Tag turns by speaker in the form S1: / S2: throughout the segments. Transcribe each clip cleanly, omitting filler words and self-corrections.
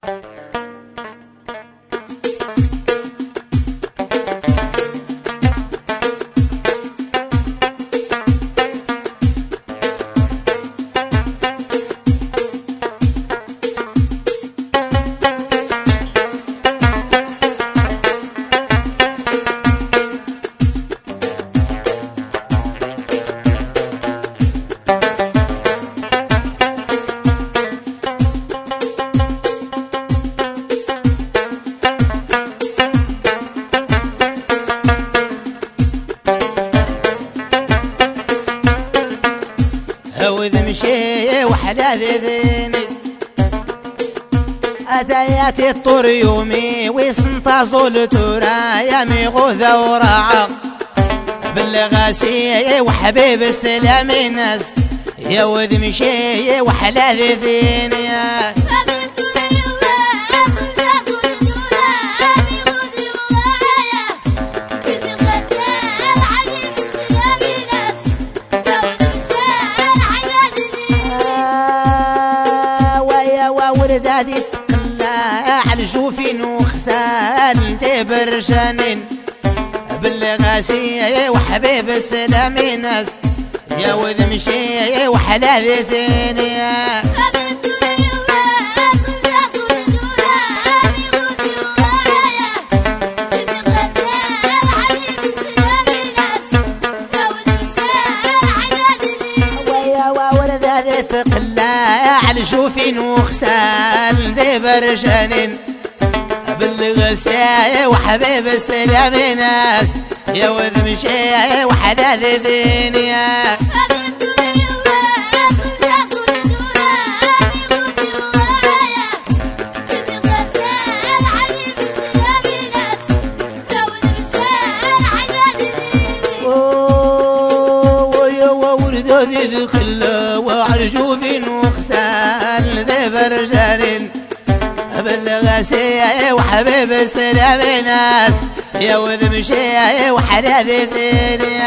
S1: مشي وحلا ذيني أتياتي الطور يومي ويسنطازو التورا يا ميغوذا وراعة بالغاسي وحبيب السلام الناس يا وذ مشي وحلا ذيني ذاتي تقلع على شوفين وخسان تبرشانين بالغاسي وحبيب السلام ناس يا وذ مشي وحلا ذيني تقلع على شوفين وخسال ذي برشانين بالغساي وحبيب السلام ناس يا وذ مشي وحلا ذيني ذي خلا وعرجوف وخسال ذي برجارين بالغاسي وحبيب السلام ناس يا وذ مشي وحلا ذيني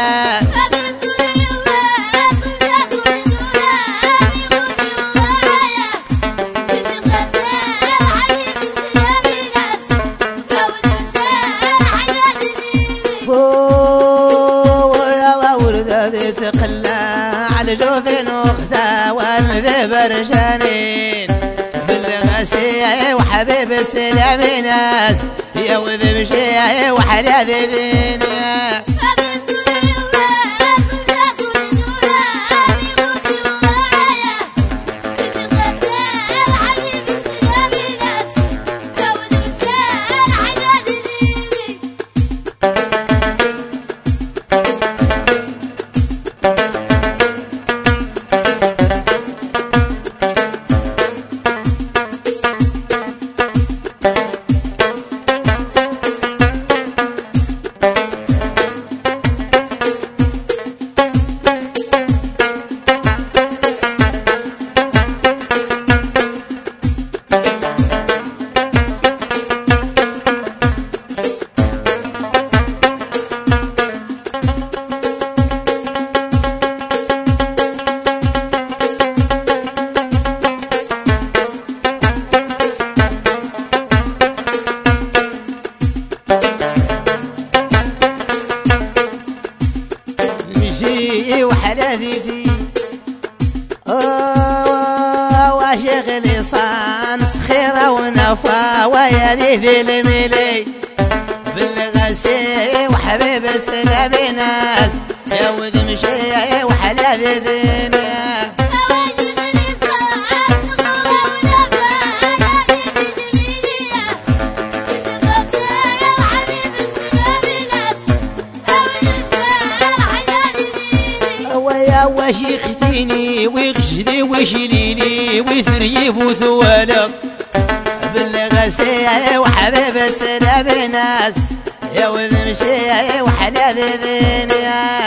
S1: تقلع على جوفين وخزا والذي برشانين بالغاسي وحبيب السلام ناس يا وذ مشي وحلا ذيني وحلا ذيدي واشيخ لسان سخيرة ونفا ويا ذي الملي بالغسي وحبيب السلام ناس يا وذ مشي وحلا ذيدي وشيختيني ويغشدي ويشليلي ويسريف وثوالق بالغسي وحبيب السلام ناس يا وذ مشي وحلا ذيني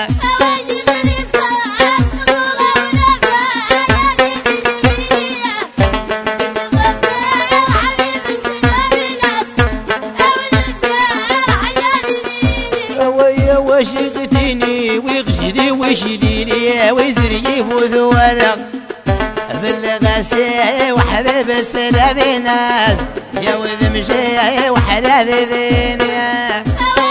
S1: وشيختيني ويغشدي ويشليلي ويزريف وثوالق بالغاسي وحبيب السلام ناس يا وذ مشي وحلا ذينيا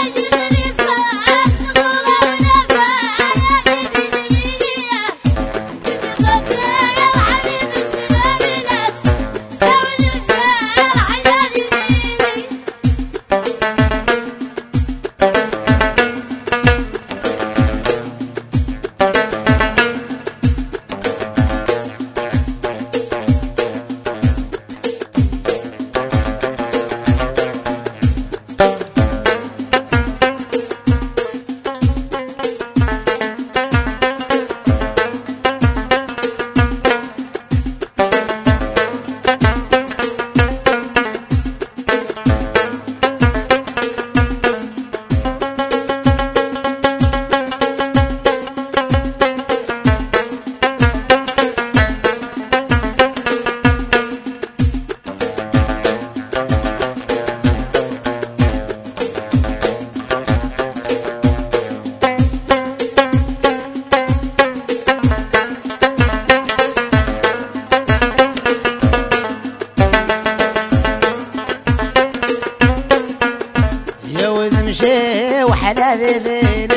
S1: وحلا ذيني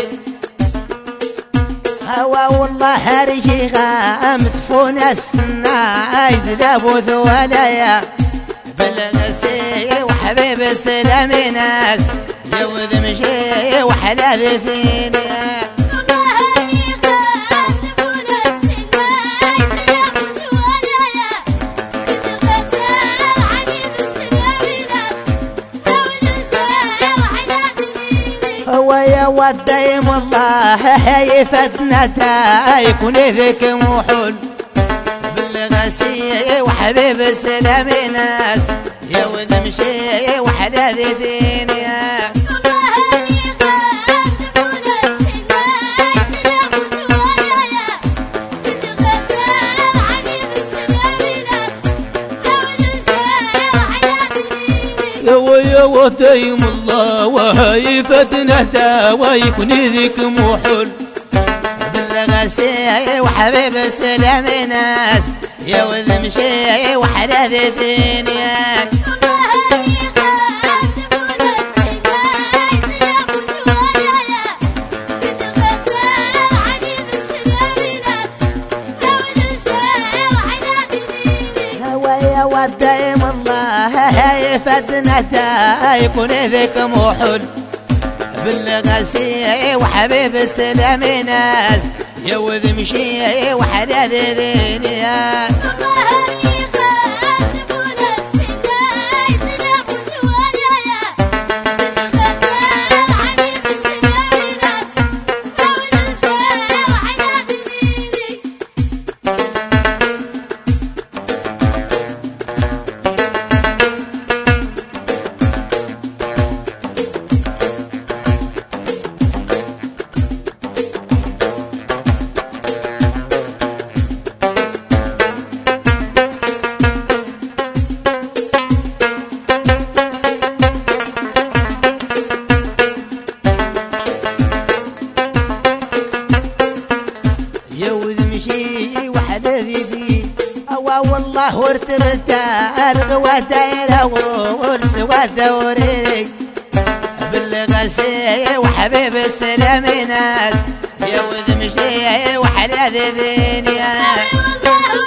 S1: هوا والله رجي غامت فونس نايز ذابو ثواليا بلغسي وحبيب السلام ناس يوذ مشي وحلا ذيني ويا ودايم الله يفتنا يكون ذيك محل بالغسي وحبيب السلام ناس يا وذ مشي وحلا ذينيا ويا ودايم الله وهيفتنا ويكون ذيك محل بالغسي وحبيب السلام ناس يا وذ مشي وحلا ذينيا ودايم الله يفتنا يكون ذيك محل بالغسي وحبيب السلام ناس يا وذ مشي وحلا ذينيا والله ورتبت الغوى دايره والسوى دوري بالغسي وحبيب السلام ناس يا وذ مشي وحلا ذينيا